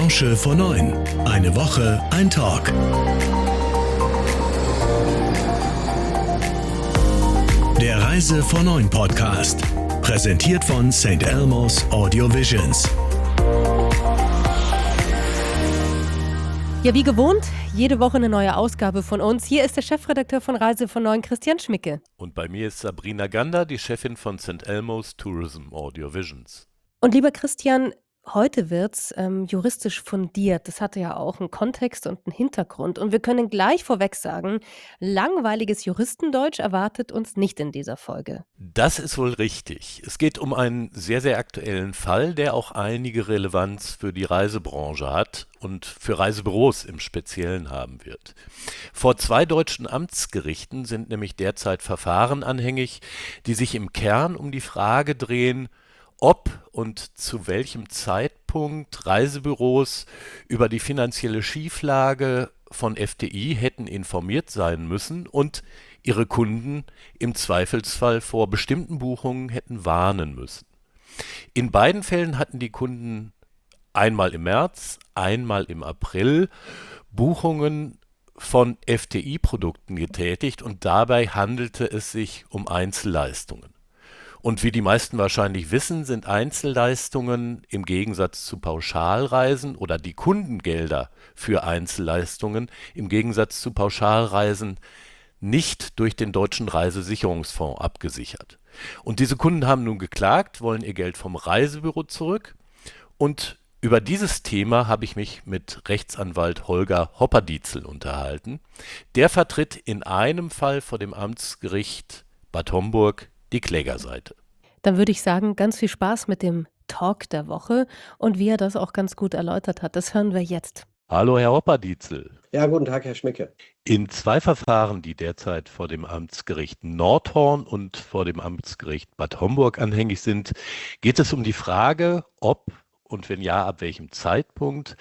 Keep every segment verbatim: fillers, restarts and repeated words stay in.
Branche vor neun. Eine Woche, ein Talk. Der Reise vor neun Podcast. Präsentiert von Sankt Elmo's Audio Visions. Ja, wie gewohnt, jede Woche eine neue Ausgabe von uns. Hier ist der Chefredakteur von Reise von neun, Christian Schmicke. Und bei mir ist Sabrina Gander, die Chefin von Sankt Elmo's Tourism Audio Visions. Und lieber Christian, heute wird's ähm, juristisch fundiert. Das hatte ja auch einen Kontext und einen Hintergrund. Und wir können gleich vorweg sagen, langweiliges Juristendeutsch erwartet uns nicht in dieser Folge. Das ist wohl richtig. Es geht um einen sehr, sehr aktuellen Fall, der auch einige Relevanz für die Reisebranche hat und für Reisebüros im Speziellen haben wird. Vor zwei deutschen Amtsgerichten sind nämlich derzeit Verfahren anhängig, die sich im Kern um die Frage drehen, ob und zu welchem Zeitpunkt Reisebüros über die finanzielle Schieflage von F T I hätten informiert sein müssen und ihre Kunden im Zweifelsfall vor bestimmten Buchungen hätten warnen müssen. In beiden Fällen hatten die Kunden einmal im März, einmal im April Buchungen von F T I-Produkten getätigt und dabei handelte es sich um Einzelleistungen. Und wie die meisten wahrscheinlich wissen, sind Einzelleistungen im Gegensatz zu Pauschalreisen oder die Kundengelder für Einzelleistungen im Gegensatz zu Pauschalreisen nicht durch den Deutschen Reisesicherungsfonds abgesichert. Und diese Kunden haben nun geklagt, wollen ihr Geld vom Reisebüro zurück. Und über dieses Thema habe ich mich mit Rechtsanwalt Holger Hopperdietzel unterhalten. Der vertritt in einem Fall vor dem Amtsgericht Bad Homburg die Klägerseite. Dann würde ich sagen, ganz viel Spaß mit dem Talk der Woche und wie er das auch ganz gut erläutert hat. Das hören wir jetzt. Hallo, Herr Hopperdietzel. Ja, guten Tag, Herr Schmicke. In zwei Verfahren, die derzeit vor dem Amtsgericht Nordhorn und vor dem Amtsgericht Bad Homburg anhängig sind, geht es um die Frage, ob und wenn ja, ab welchem Zeitpunkt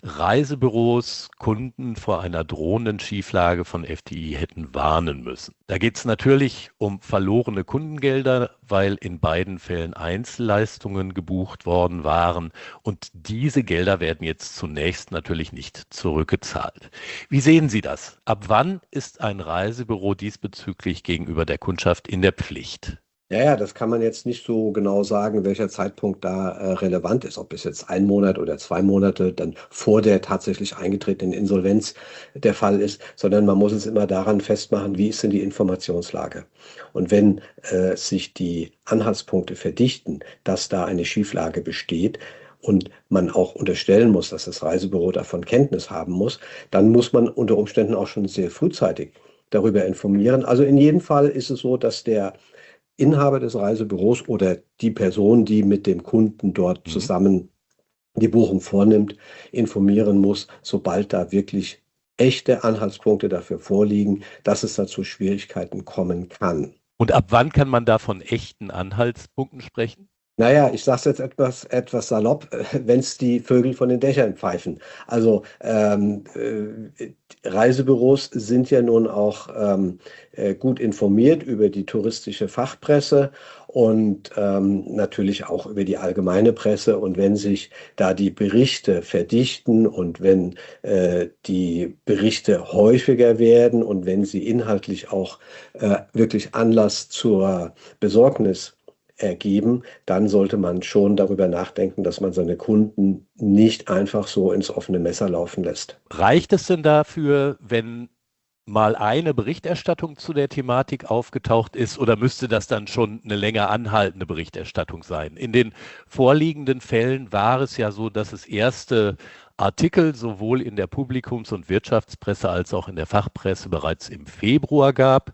Reisebüros Kunden vor einer drohenden Schieflage von F T I hätten warnen müssen. Da geht es natürlich um verlorene Kundengelder, weil in beiden Fällen Einzelleistungen gebucht worden waren und diese Gelder werden jetzt zunächst natürlich nicht zurückgezahlt. Wie sehen Sie das? Ab wann ist ein Reisebüro diesbezüglich gegenüber der Kundschaft in der Pflicht? Ja, ja, das kann man jetzt nicht so genau sagen, welcher Zeitpunkt da äh, relevant ist, ob es jetzt ein Monat oder zwei Monate dann vor der tatsächlich eingetretenen Insolvenz der Fall ist, sondern man muss es immer daran festmachen, wie ist denn die Informationslage. Und wenn äh, sich die Anhaltspunkte verdichten, dass da eine Schieflage besteht, und man auch unterstellen muss, dass das Reisebüro davon Kenntnis haben muss, dann muss man unter Umständen auch schon sehr frühzeitig darüber informieren. Also in jedem Fall ist es so, dass der Inhaber des Reisebüros oder die Person, die mit dem Kunden dort zusammen die Buchung vornimmt, informieren muss, sobald da wirklich echte Anhaltspunkte dafür vorliegen, dass es dazu Schwierigkeiten kommen kann. Und ab wann kann man da von echten Anhaltspunkten sprechen? Naja, ich sage es jetzt etwas, etwas salopp, wenn es die Vögel von den Dächern pfeifen. Also ähm, äh, Reisebüros sind ja nun auch ähm, äh, gut informiert über die touristische Fachpresse und ähm, natürlich auch über die allgemeine Presse. Und wenn sich da die Berichte verdichten und wenn äh, die Berichte häufiger werden und wenn sie inhaltlich auch äh, wirklich Anlass zur Besorgnis ergeben, dann sollte man schon darüber nachdenken, dass man seine Kunden nicht einfach so ins offene Messer laufen lässt. Reicht es denn dafür, wenn mal eine Berichterstattung zu der Thematik aufgetaucht ist oder müsste das dann schon eine länger anhaltende Berichterstattung sein? In den vorliegenden Fällen war es ja so, dass es erste Artikel sowohl in der Publikums- und Wirtschaftspresse als auch in der Fachpresse bereits im Februar gab.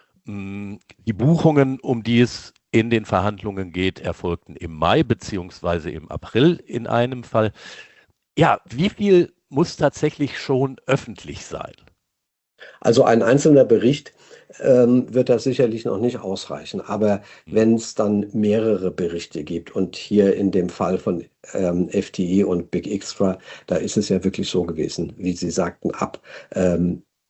Die Buchungen, um die es in den Verhandlungen geht, erfolgten im Mai beziehungsweise im April in einem Fall. Ja, wie viel muss tatsächlich schon öffentlich sein? Also ein einzelner Bericht ähm, wird das sicherlich noch nicht ausreichen, aber wenn es dann mehrere Berichte gibt und hier in dem Fall von ähm, F T I und Big Extra, da ist es ja wirklich so gewesen, wie Sie sagten, ab ähm,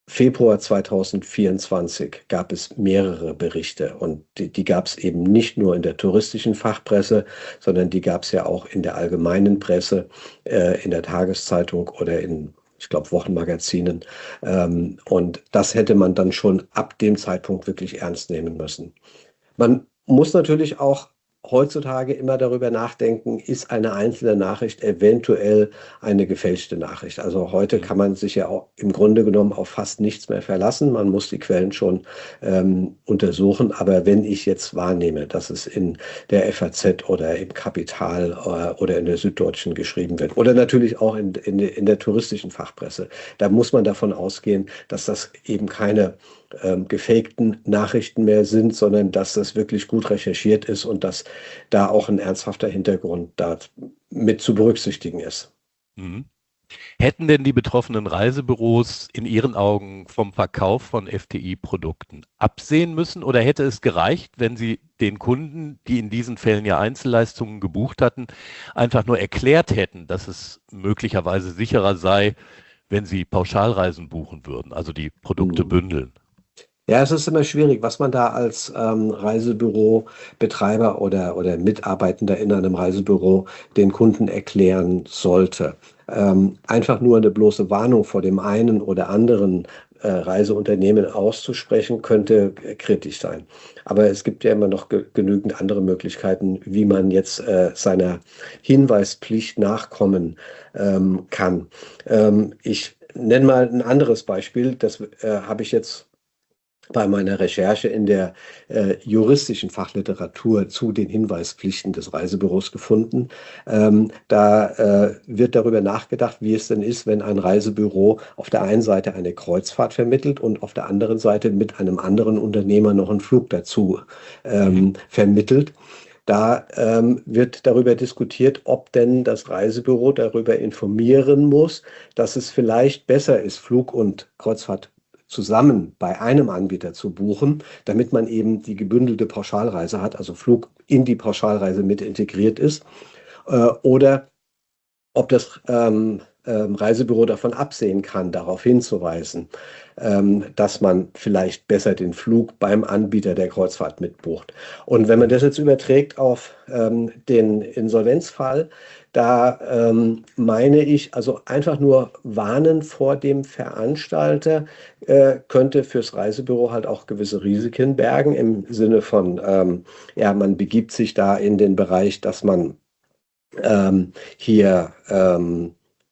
Februar zweitausendvierundzwanzig gab es mehrere Berichte und die, die gab es eben nicht nur in der touristischen Fachpresse, sondern die gab es ja auch in der allgemeinen Presse, äh, in der Tageszeitung oder in, ich glaube, Wochenmagazinen. Ähm, und das hätte man dann schon ab dem Zeitpunkt wirklich ernst nehmen müssen. Man muss natürlich auch heutzutage immer darüber nachdenken, ist eine einzelne Nachricht eventuell eine gefälschte Nachricht. Also heute kann man sich ja auch im Grunde genommen auf fast nichts mehr verlassen. Man muss die Quellen schon ähm, untersuchen. Aber wenn ich jetzt wahrnehme, dass es in der F A Z oder im Kapital äh, oder in der Süddeutschen geschrieben wird oder natürlich auch in, in, in der touristischen Fachpresse, da muss man davon ausgehen, dass das eben keine ähm, gefakten Nachrichten mehr sind, sondern dass das wirklich gut recherchiert ist und dass da auch ein ernsthafter Hintergrund da mit zu berücksichtigen ist. Mhm. Hätten denn die betroffenen Reisebüros in Ihren Augen vom Verkauf von F T I-Produkten absehen müssen oder hätte es gereicht, wenn Sie den Kunden, die in diesen Fällen ja Einzelleistungen gebucht hatten, einfach nur erklärt hätten, dass es möglicherweise sicherer sei, wenn sie Pauschalreisen buchen würden, also die Produkte Mhm. bündeln? Ja, es ist immer schwierig, was man da als ähm, Reisebürobetreiber oder, oder Mitarbeitender in einem Reisebüro den Kunden erklären sollte. Ähm, einfach nur eine bloße Warnung vor dem einen oder anderen äh, Reiseunternehmen auszusprechen, könnte äh, kritisch sein. Aber es gibt ja immer noch ge genügend andere Möglichkeiten, wie man jetzt äh, seiner Hinweispflicht nachkommen ähm, kann. Ähm, ich nenne mal ein anderes Beispiel, das äh, habe ich jetzt bei meiner Recherche in der äh, juristischen Fachliteratur zu den Hinweispflichten des Reisebüros gefunden. Ähm, da äh, wird darüber nachgedacht, wie es denn ist, wenn ein Reisebüro auf der einen Seite eine Kreuzfahrt vermittelt und auf der anderen Seite mit einem anderen Unternehmer noch einen Flug dazu ähm, vermittelt. Da ähm, wird darüber diskutiert, ob denn das Reisebüro darüber informieren muss, dass es vielleicht besser ist, Flug und Kreuzfahrt zusammen bei einem Anbieter zu buchen, damit man eben die gebündelte Pauschalreise hat, also Flug in die Pauschalreise mit integriert ist, äh, oder ob das ähm, ähm, Reisebüro davon absehen kann, darauf hinzuweisen, ähm, dass man vielleicht besser den Flug beim Anbieter der Kreuzfahrt mitbucht. Und wenn man das jetzt überträgt auf ähm, den Insolvenzfall, da ähm, meine ich, also einfach nur warnen vor dem Veranstalter äh, könnte fürs Reisebüro halt auch gewisse Risiken bergen, im Sinne von, ähm, ja, man begibt sich da in den Bereich, dass man ähm, hier ähm,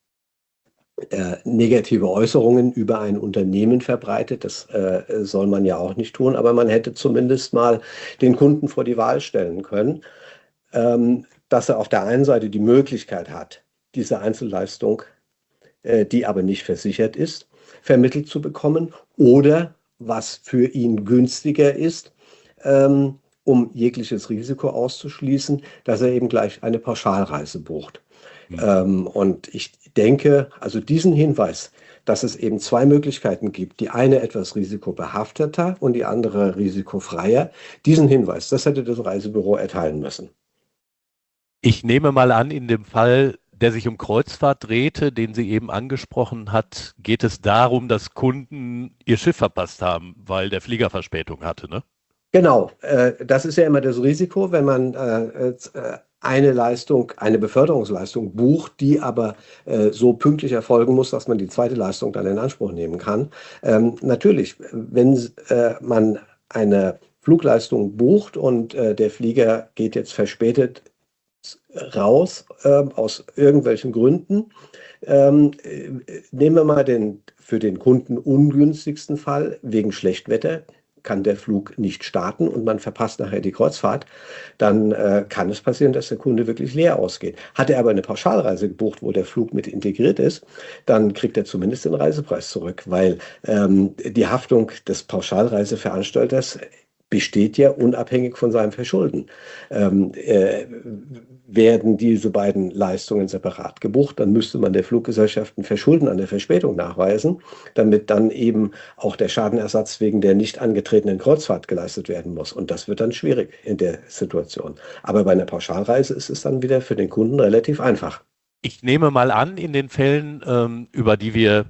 äh, negative Äußerungen über ein Unternehmen verbreitet. Das äh, soll man ja auch nicht tun, aber man hätte zumindest mal den Kunden vor die Wahl stellen können, ähm, dass er auf der einen Seite die Möglichkeit hat, diese Einzelleistung, äh, die aber nicht versichert ist, vermittelt zu bekommen oder was für ihn günstiger ist, ähm, um jegliches Risiko auszuschließen, dass er eben gleich eine Pauschalreise bucht. Hm. Ähm, und ich denke, also diesen Hinweis, dass es eben zwei Möglichkeiten gibt, die eine etwas risikobehafteter und die andere risikofreier, diesen Hinweis, das hätte das Reisebüro erteilen müssen. Ich nehme mal an, in dem Fall, der sich um Kreuzfahrt drehte, den sie eben angesprochen hat, geht es darum, dass Kunden ihr Schiff verpasst haben, weil der Flieger Verspätung hatte, ne? Genau, äh, das ist ja immer das Risiko, wenn man äh, äh, eine Leistung, eine Beförderungsleistung bucht, die aber äh, so pünktlich erfolgen muss, dass man die zweite Leistung dann in Anspruch nehmen kann. Ähm, natürlich, wenn äh, man eine Flugleistung bucht und äh, der Flieger geht jetzt verspätet raus, äh, aus irgendwelchen Gründen. Ähm, äh, nehmen wir mal den für den Kunden ungünstigsten Fall, wegen Schlechtwetter kann der Flug nicht starten und man verpasst nachher die Kreuzfahrt, dann äh, kann es passieren, dass der Kunde wirklich leer ausgeht. Hat er aber eine Pauschalreise gebucht, wo der Flug mit integriert ist, dann kriegt er zumindest den Reisepreis zurück, weil ähm, die Haftung des Pauschalreiseveranstalters besteht ja unabhängig von seinem Verschulden. Ähm, äh, werden diese beiden Leistungen separat gebucht, dann müsste man der Fluggesellschaft ein Verschulden an der Verspätung nachweisen, damit dann eben auch der Schadenersatz wegen der nicht angetretenen Kreuzfahrt geleistet werden muss. Und das wird dann schwierig in der Situation. Aber bei einer Pauschalreise ist es dann wieder für den Kunden relativ einfach. Ich nehme mal an, in den Fällen, ähm, über die wir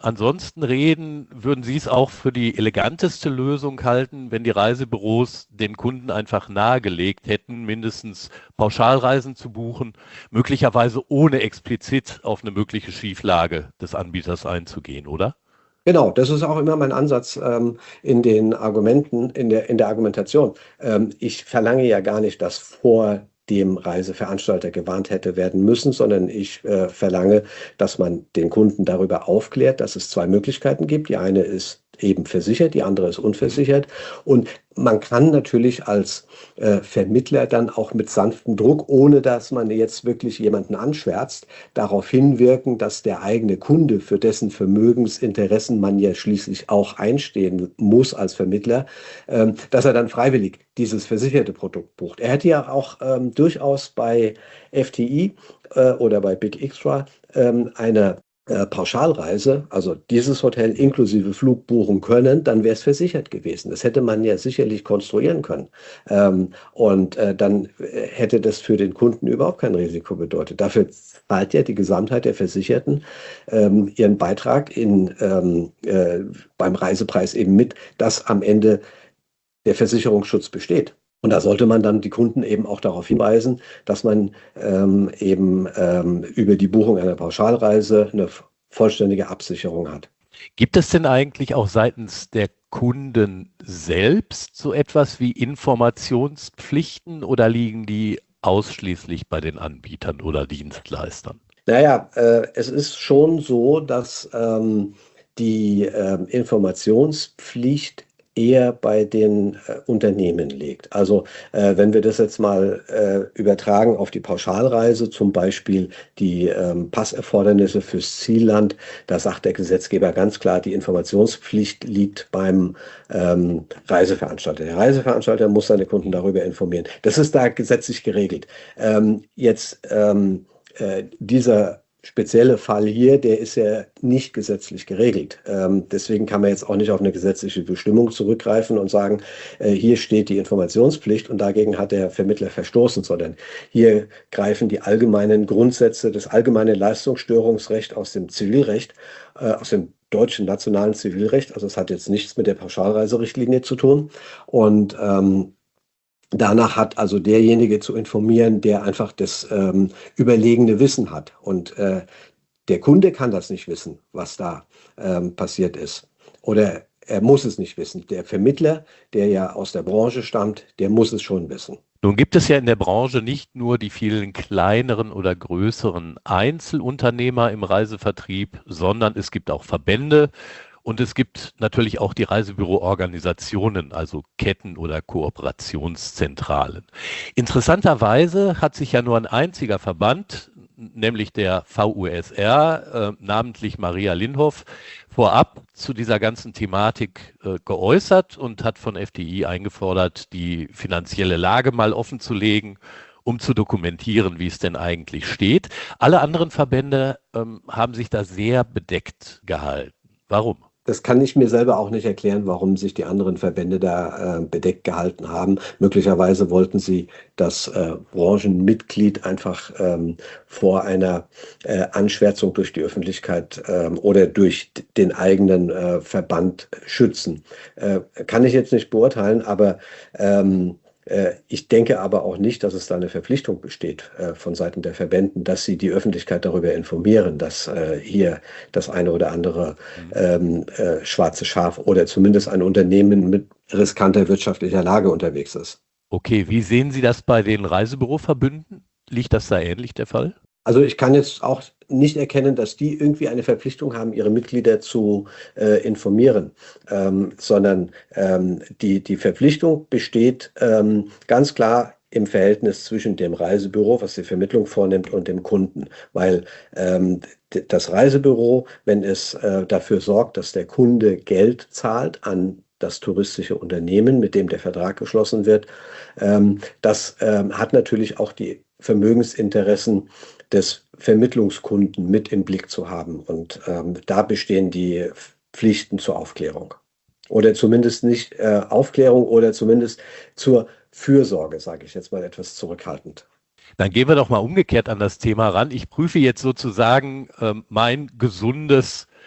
ansonsten reden, würden Sie es auch für die eleganteste Lösung halten, wenn die Reisebüros den Kunden einfach nahegelegt hätten, mindestens Pauschalreisen zu buchen, möglicherweise ohne explizit auf eine mögliche Schieflage des Anbieters einzugehen, oder? Genau, das ist auch immer mein Ansatz ähm, in den Argumenten, in der, in der Argumentation. Ähm, ich verlange ja gar nicht, dass vor dem Reiseveranstalter gewarnt hätte werden müssen, sondern ich äh, verlange, dass man den Kunden darüber aufklärt, dass es zwei Möglichkeiten gibt. Die eine ist eben versichert, die andere ist unversichert. Und man kann natürlich als äh, Vermittler dann auch mit sanftem Druck, ohne dass man jetzt wirklich jemanden anschwärzt, darauf hinwirken, dass der eigene Kunde, für dessen Vermögensinteressen man ja schließlich auch einstehen muss als Vermittler, ähm, dass er dann freiwillig dieses versicherte Produkt bucht. Er hätte ja auch ähm, durchaus bei F T I äh, oder bei Big Extra ähm, eine äh, Pauschalreise, also dieses Hotel inklusive Flug buchen können, dann wäre es versichert gewesen. Das hätte man ja sicherlich konstruieren können. Ähm, und äh, dann äh, hätte das für den Kunden überhaupt kein Risiko bedeutet. Dafür zahlt ja die Gesamtheit der Versicherten ähm, ihren Beitrag in, ähm, äh, beim Reisepreis eben mit, dass am Ende der Versicherungsschutz besteht. Und da sollte man dann die Kunden eben auch darauf hinweisen, dass man ähm, eben ähm, über die Buchung einer Pauschalreise eine vollständige Absicherung hat. Gibt es denn eigentlich auch seitens der Kunden selbst so etwas wie Informationspflichten oder liegen die ausschließlich bei den Anbietern oder Dienstleistern? Naja, äh, es ist schon so, dass ähm, die äh, Informationspflicht eher bei den äh, Unternehmen liegt. Also äh, wenn wir das jetzt mal äh, übertragen auf die Pauschalreise, zum Beispiel die ähm, Passerfordernisse fürs Zielland, da sagt der Gesetzgeber ganz klar, die Informationspflicht liegt beim ähm, Reiseveranstalter. Der Reiseveranstalter muss seine Kunden darüber informieren. Das ist da gesetzlich geregelt. Ähm, jetzt ähm, äh, dieser spezielle Fall hier, der ist ja nicht gesetzlich geregelt. Ähm, deswegen kann man jetzt auch nicht auf eine gesetzliche Bestimmung zurückgreifen und sagen, äh, hier steht die Informationspflicht und dagegen hat der Vermittler verstoßen, sondern hier greifen die allgemeinen Grundsätze, das allgemeine Leistungsstörungsrecht aus dem Zivilrecht, äh, aus dem deutschen nationalen Zivilrecht, also es hat jetzt nichts mit der Pauschalreiserichtlinie zu tun. Und ähm, Danach hat also derjenige zu informieren, der einfach das ähm, überlegene Wissen hat. Und äh, der Kunde kann das nicht wissen, was da ähm, passiert ist. Oder er muss es nicht wissen. Der Vermittler, der ja aus der Branche stammt, der muss es schon wissen. Nun gibt es ja in der Branche nicht nur die vielen kleineren oder größeren Einzelunternehmer im Reisevertrieb, sondern es gibt auch Verbände. Und es gibt natürlich auch die Reisebüroorganisationen, also Ketten oder Kooperationszentralen. Interessanterweise hat sich ja nur ein einziger Verband, nämlich der V U S R, äh, namentlich Maria Linhoff, vorab zu dieser ganzen Thematik äh, geäußert und hat von F T I eingefordert, die finanzielle Lage mal offenzulegen, um zu dokumentieren, wie es denn eigentlich steht. Alle anderen Verbände ähm, haben sich da sehr bedeckt gehalten. Warum? Das kann ich mir selber auch nicht erklären, warum sich die anderen Verbände da äh, bedeckt gehalten haben. Möglicherweise wollten sie das äh, Branchenmitglied einfach ähm, vor einer äh, Anschwärzung durch die Öffentlichkeit ähm, oder durch den eigenen äh, Verband schützen. Äh, kann ich jetzt nicht beurteilen, aber ähm, ich denke aber auch nicht, dass es da eine Verpflichtung besteht äh, von Seiten der Verbänden, dass sie die Öffentlichkeit darüber informieren, dass äh, hier das eine oder andere ähm, äh, schwarze Schaf oder zumindest ein Unternehmen mit riskanter wirtschaftlicher Lage unterwegs ist. Okay, wie sehen Sie das bei den Reisebüroverbünden? Liegt das da ähnlich der Fall? Also ich kann jetzt auch nicht erkennen, dass die irgendwie eine Verpflichtung haben, ihre Mitglieder zu äh, informieren, ähm, sondern ähm, die, die Verpflichtung besteht ähm, ganz klar im Verhältnis zwischen dem Reisebüro, was die Vermittlung vornimmt, und dem Kunden. Weil ähm, das Reisebüro, wenn es äh, dafür sorgt, dass der Kunde Geld zahlt an das touristische Unternehmen, mit dem der Vertrag geschlossen wird, ähm, das ähm, hat natürlich auch die Vermögensinteressen des Vermittlungskunden mit im Blick zu haben. Und ähm, da bestehen die Pflichten zur Aufklärung. Oder zumindest nicht äh, Aufklärung oder zumindest zur Fürsorge, sage ich jetzt mal etwas zurückhaltend. Dann gehen wir doch mal umgekehrt an das Thema ran. Ich prüfe jetzt sozusagen äh, mein gesundes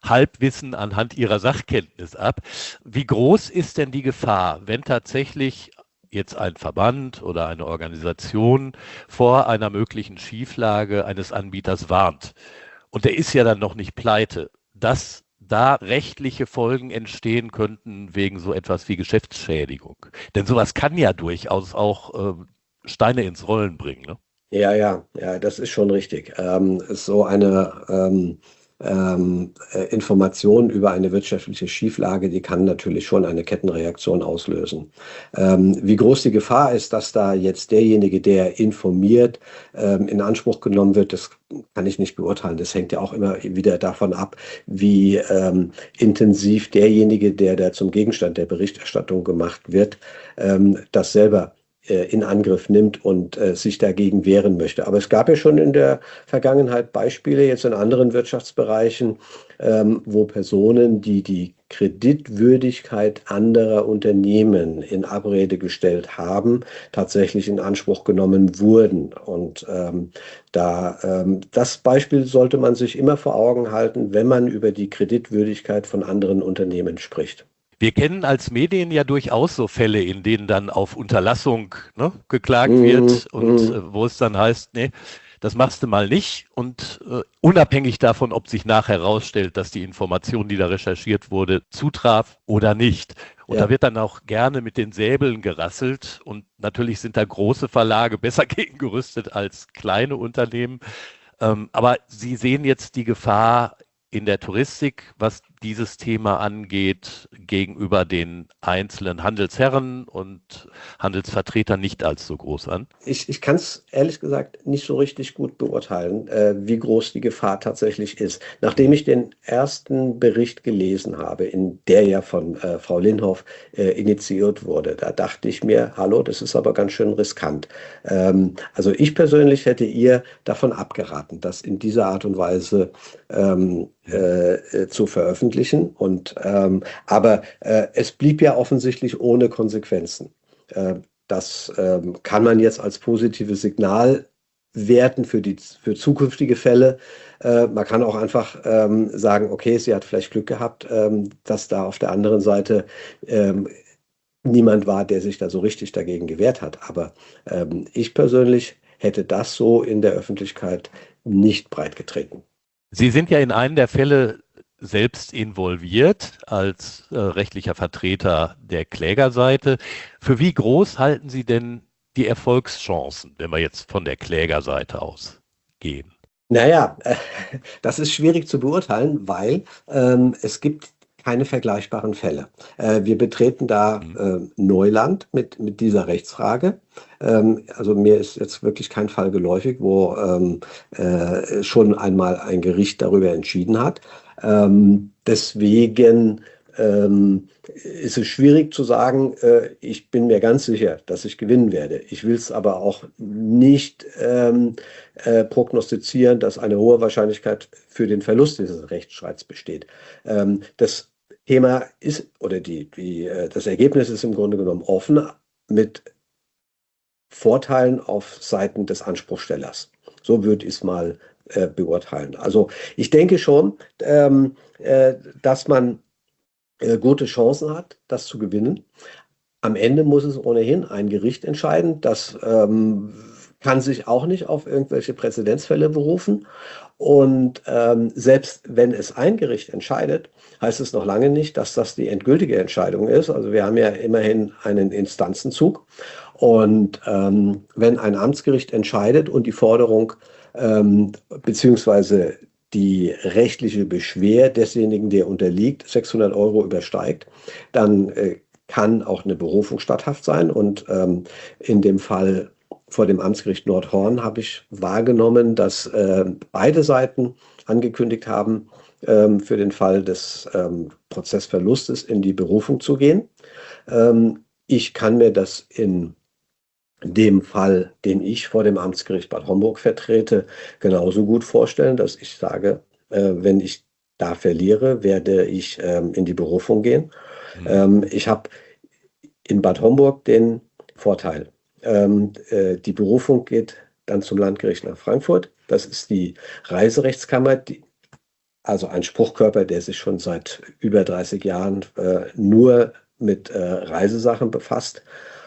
Halbwissen anhand ihrer Sachkenntnis ab. Wie groß ist denn die Gefahr, wenn tatsächlich jetzt ein Verband oder eine Organisation vor einer möglichen Schieflage eines Anbieters warnt? Und der ist ja dann noch nicht pleite, dass da rechtliche Folgen entstehen könnten wegen so etwas wie Geschäftsschädigung. Denn sowas kann ja durchaus auch äh, Steine ins Rollen bringen, ne? Ja, ja, ja, das ist schon richtig. Ähm, so eine ähm, ähm, äh, Information über eine wirtschaftliche Schieflage, die kann natürlich schon eine Kettenreaktion auslösen. Ähm, wie groß die Gefahr ist, dass da jetzt derjenige, der informiert, ähm, in Anspruch genommen wird, das kann ich nicht beurteilen. Das hängt ja auch immer wieder davon ab, wie ähm, intensiv derjenige, der da zum Gegenstand der Berichterstattung gemacht wird, ähm, das selber in Angriff nimmt und äh, sich dagegen wehren möchte. Aber es gab ja schon in der Vergangenheit Beispiele, jetzt in anderen Wirtschaftsbereichen, ähm, wo Personen, die die Kreditwürdigkeit anderer Unternehmen in Abrede gestellt haben, tatsächlich in Anspruch genommen wurden. Und ähm, da ähm, das Beispiel sollte man sich immer vor Augen halten, wenn man über die Kreditwürdigkeit von anderen Unternehmen spricht. Wir kennen als Medien ja durchaus so Fälle, in denen dann auf Unterlassung, ne, geklagt Mhm, wird und mhm. äh, wo es dann heißt, nee, das machst du mal nicht. Und äh, unabhängig davon, ob sich nachher herausstellt, dass die Information, die da recherchiert wurde, zutraf oder nicht. Und Ja. da wird dann auch gerne mit den Säbeln gerasselt. Und natürlich sind da große Verlage besser gegen gerüstet als kleine Unternehmen. Ähm, aber Sie sehen jetzt die Gefahr in der Touristik, was dieses Thema angeht, gegenüber den einzelnen Handelsherren und Handelsvertretern nicht als so groß an? Ich, ich kann es ehrlich gesagt nicht so richtig gut beurteilen, äh, wie groß die Gefahr tatsächlich ist. Nachdem ich den ersten Bericht gelesen habe, in der ja von äh, Frau Linhoff äh, initiiert wurde, da dachte ich mir, hallo, das ist aber ganz schön riskant. Ähm, also ich persönlich hätte ihr davon abgeraten, das in dieser Art und Weise ähm, äh, zu veröffentlichen. Und, ähm, aber äh, es blieb ja offensichtlich ohne Konsequenzen. Äh, Das ähm, kann man jetzt als positives Signal werten für die für zukünftige Fälle. Äh, man kann auch einfach ähm, sagen, okay, sie hat vielleicht Glück gehabt, ähm, dass da auf der anderen Seite ähm, niemand war, der sich da so richtig dagegen gewehrt hat. Aber ähm, ich persönlich hätte das so in der Öffentlichkeit nicht breitgetreten. Sie sind ja in einem der Fälle selbst involviert als äh, rechtlicher Vertreter der Klägerseite. Für wie groß halten Sie denn die Erfolgschancen, wenn wir jetzt von der Klägerseite ausgehen? Naja, äh, das ist schwierig zu beurteilen, weil ähm, es gibt keine vergleichbaren Fälle. Äh, wir betreten da äh, Neuland mit, mit dieser Rechtsfrage. Ähm, also mir ist jetzt wirklich kein Fall geläufig, wo ähm, äh, schon einmal ein Gericht darüber entschieden hat. Ähm, deswegen ähm, ist es schwierig zu sagen, äh, ich bin mir ganz sicher, dass ich gewinnen werde. Ich will es aber auch nicht ähm, äh, prognostizieren, dass eine hohe Wahrscheinlichkeit für den Verlust dieses Rechtsstreits besteht. Ähm, das Thema ist, oder die, die, äh, das Ergebnis ist im Grunde genommen offen mit Vorteilen auf Seiten des Anspruchstellers. So würde ich es mal äh, beurteilen. Also ich denke schon, ähm, äh, dass man äh, gute Chancen hat, das zu gewinnen. Am Ende muss es ohnehin ein Gericht entscheiden. Das ähm, kann sich auch nicht auf irgendwelche Präzedenzfälle berufen. Und ähm, selbst wenn es ein Gericht entscheidet, heißt es noch lange nicht, dass das die endgültige Entscheidung ist. Also wir haben ja immerhin einen Instanzenzug. Und ähm, wenn ein Amtsgericht entscheidet und die Forderung ähm, beziehungsweise die rechtliche Beschwer desjenigen, der unterliegt, sechshundert Euro übersteigt, dann äh, kann auch eine Berufung statthaft sein. Und ähm, in dem Fall vor dem Amtsgericht Nordhorn habe ich wahrgenommen, dass äh, beide Seiten angekündigt haben, ähm, für den Fall des ähm, Prozessverlustes in die Berufung zu gehen. Ähm, ich kann mir das in dem Fall, den ich vor dem Amtsgericht Bad Homburg vertrete, genauso gut vorstellen, dass ich sage, äh, wenn ich da verliere, werde ich ähm, in die Berufung gehen. Mhm. Ähm, ich habe in Bad Homburg den Vorteil, ähm, äh, die Berufung geht dann zum Landgericht nach Frankfurt. Das ist die Reiserechtskammer, die, also ein Spruchkörper, der sich schon seit über dreißig Jahren äh, nur mit äh, Reisesachen befasst.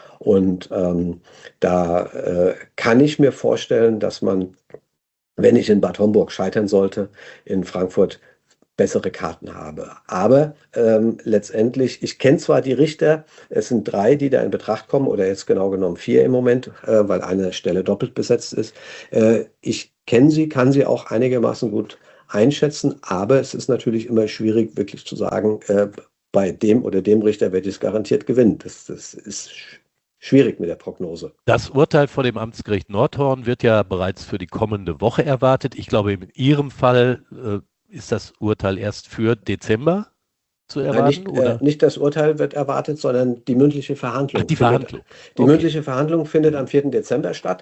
Und ähm, da äh, kann ich mir vorstellen, dass man, wenn ich in Bad Homburg scheitern sollte, in Frankfurt bessere Karten habe. Aber ähm, letztendlich, ich kenne zwar die Richter, es sind drei, die da in Betracht kommen, oder jetzt genau genommen vier im Moment, äh, weil eine Stelle doppelt besetzt ist. Äh, ich kenne sie, kann sie auch einigermaßen gut einschätzen, aber es ist natürlich immer schwierig, wirklich zu sagen, äh, bei dem oder dem Richter werde ich es garantiert gewinnen. Das, das ist schwierig mit der Prognose. Das Urteil vor dem Amtsgericht Nordhorn wird ja bereits für die kommende Woche erwartet. Ich glaube, in Ihrem Fall äh, ist das Urteil erst für Dezember zu erwarten? Nein, nicht, oder? Äh, nicht das Urteil wird erwartet, sondern die mündliche Verhandlung. Ach, die findet, Verhandlung. Die Okay. mündliche Verhandlung findet am vierten Dezember statt.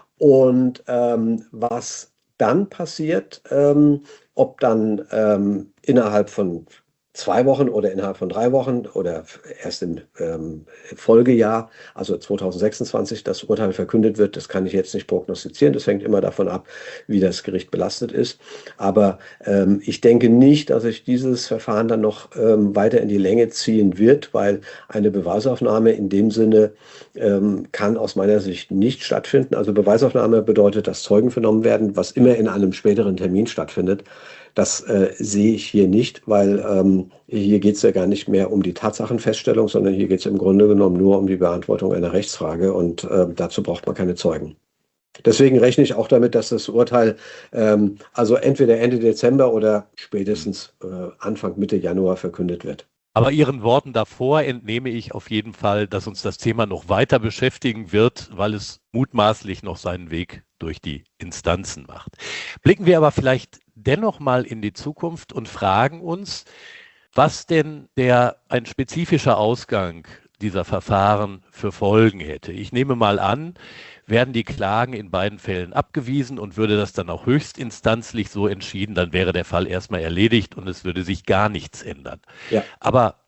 Und ähm, was dann passiert, ähm, ob dann ähm, innerhalb von zwei Wochen oder innerhalb von drei Wochen oder erst im ähm, Folgejahr, also zweitausendsechsundzwanzig, das Urteil verkündet wird, das kann ich jetzt nicht prognostizieren. Das hängt immer davon ab, wie das Gericht belastet ist. Aber ähm, ich denke nicht, dass sich dieses Verfahren dann noch ähm, weiter in die Länge ziehen wird, weil eine Beweisaufnahme in dem Sinne ähm, kann aus meiner Sicht nicht stattfinden. Also Beweisaufnahme bedeutet, dass Zeugen vernommen werden, was immer in einem späteren Termin stattfindet. Das äh, sehe ich hier nicht, weil ähm, hier geht es ja gar nicht mehr um die Tatsachenfeststellung, sondern hier geht es im Grunde genommen nur um die Beantwortung einer Rechtsfrage und äh, dazu braucht man keine Zeugen. Deswegen rechne ich auch damit, dass das Urteil ähm, also entweder Ende Dezember oder spätestens äh, Anfang, Mitte Januar verkündet wird. Aber Ihren Worten davor entnehme ich auf jeden Fall, dass uns das Thema noch weiter beschäftigen wird, weil es mutmaßlich noch seinen Weg durch die Instanzen macht. Blicken wir aber vielleicht dennoch mal in die Zukunft und fragen uns, was denn der ein spezifischer Ausgang dieser Verfahren für Folgen hätte. Ich nehme mal an, werden die Klagen in beiden Fällen abgewiesen und würde das dann auch höchstinstanzlich so entschieden, dann wäre der Fall erstmal erledigt und es würde sich gar nichts ändern. Ja. Aber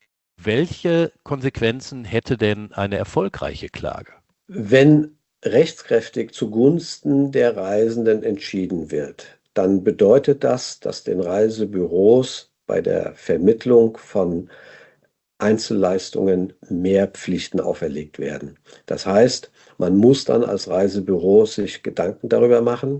welche Konsequenzen hätte denn eine erfolgreiche Klage? Wenn rechtskräftig zugunsten der Reisenden entschieden wird, dann bedeutet das, dass den Reisebüros bei der Vermittlung von Einzelleistungen mehr Pflichten auferlegt werden. Das heißt, man muss dann als Reisebüro sich Gedanken darüber machen,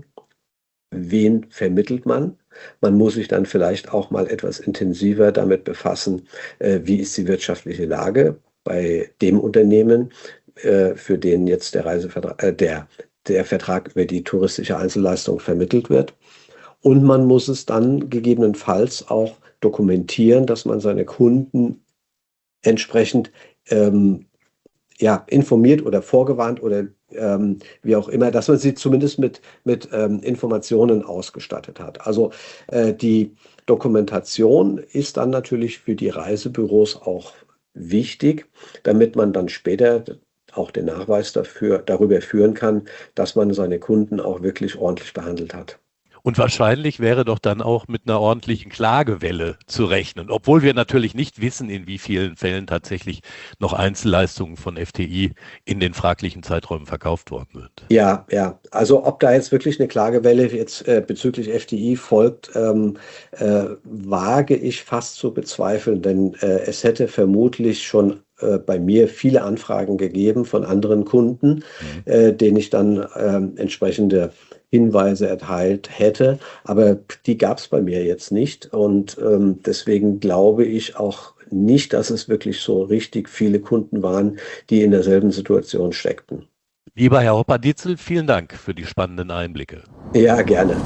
wen vermittelt man. Man muss sich dann vielleicht auch mal etwas intensiver damit befassen, äh, wie ist die wirtschaftliche Lage bei dem Unternehmen, äh, für den jetzt der Reisevertrag, äh, der, der Vertrag über die touristische Einzelleistung vermittelt wird. Und man muss es dann gegebenenfalls auch dokumentieren, dass man seine Kunden entsprechend ähm, ja, informiert oder vorgewarnt oder ähm, wie auch immer, dass man sie zumindest mit, mit ähm, Informationen ausgestattet hat. Also äh, die Dokumentation ist dann natürlich für die Reisebüros auch wichtig, damit man dann später auch den Nachweis dafür, darüber führen kann, dass man seine Kunden auch wirklich ordentlich behandelt hat. Und wahrscheinlich wäre doch dann auch mit einer ordentlichen Klagewelle zu rechnen, obwohl wir natürlich nicht wissen, in wie vielen Fällen tatsächlich noch Einzelleistungen von F T I in den fraglichen Zeiträumen verkauft worden sind. Ja, ja. Also ob da jetzt wirklich eine Klagewelle jetzt äh, bezüglich F T I folgt, ähm, äh, wage ich fast zu bezweifeln, denn äh, es hätte vermutlich schon äh, bei mir viele Anfragen gegeben von anderen Kunden, mhm. äh, denen ich dann äh, entsprechende Hinweise erteilt hätte, aber die gab es bei mir jetzt nicht und ähm, deswegen glaube ich auch nicht, dass es wirklich so richtig viele Kunden waren, die in derselben Situation steckten. Lieber Herr Hopper-Dietzel, vielen Dank für die spannenden Einblicke. Ja, gerne.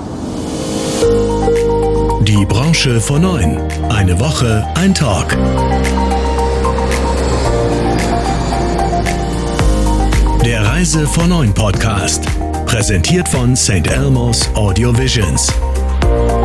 Die Branche vor neun. Eine Woche, ein Talk. Der Reise vor neun Podcast. Präsentiert von Saint Elmo's Audio Visions.